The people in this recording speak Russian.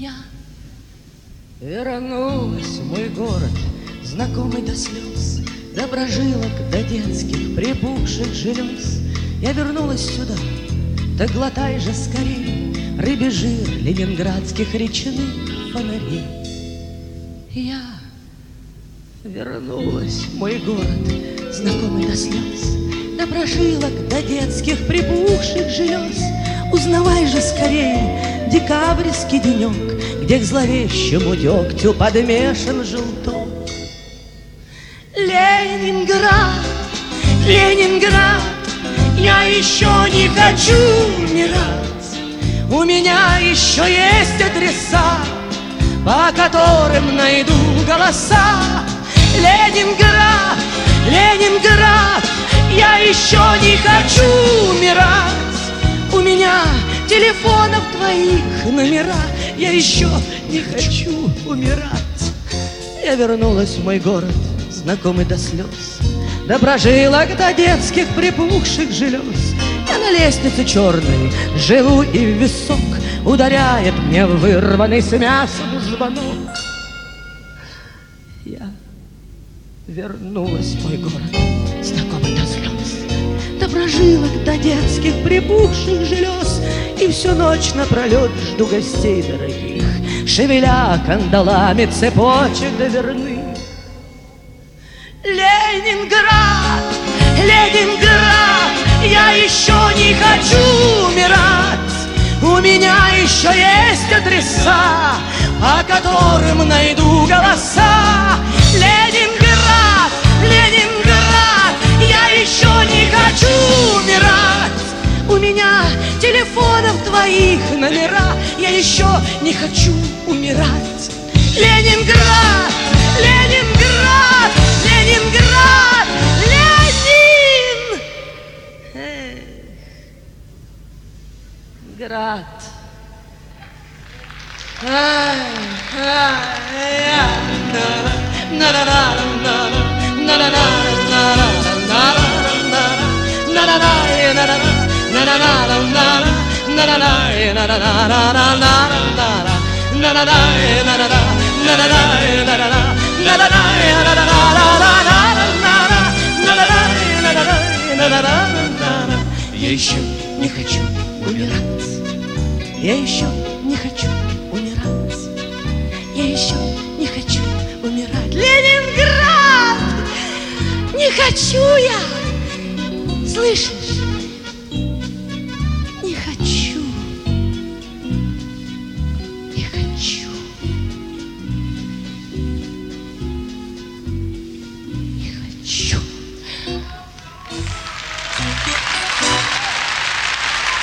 Я вернулась в мой город, знакомый до слез, до прожилок, до детских припухших желез. Я вернулась сюда, да глотай же скорей рыбий жир ленинградских речных фонарей. Я вернулась в мой город, знакомый до слез, до прожилок, до детских припухших желез. Узнавай же скорее декабрьский денек, где к зловещему дегтю подмешан желток. Ленинград, Ленинград, я еще не хочу умирать. У меня еще есть адреса, по которым найду голоса. Ленинград, Ленинград, я еще не хочу умирать. У меня телефонов твоих номера, я еще не хочу умирать. Я вернулась в мой город, знакомый до слез, до прожилок, до детских припухших желез. Я на лестнице черной живу, и в висок ударяет мне вырванный с мясом звонок. Я вернулась в мой город, знакомый до слез, до прожилок, до детских припухших желез. И всю ночь напролет жду гостей дорогих, шевеля кандалами цепочек доверных. Ленинград, Ленинград, я еще не хочу умирать. У меня еще есть адреса, по которым найду голоса. Ленинград, Ленинград, я еще не хочу умирать. У меня телефонов твоих номера, я еще не хочу умирать. Ленинград, Ленинград, Ленинград, Ленинград. Я еще не хочу умирать. Я еще не хочу умирать. Я еще не хочу умирать. Ленинград! Не хочу я! Слышишь?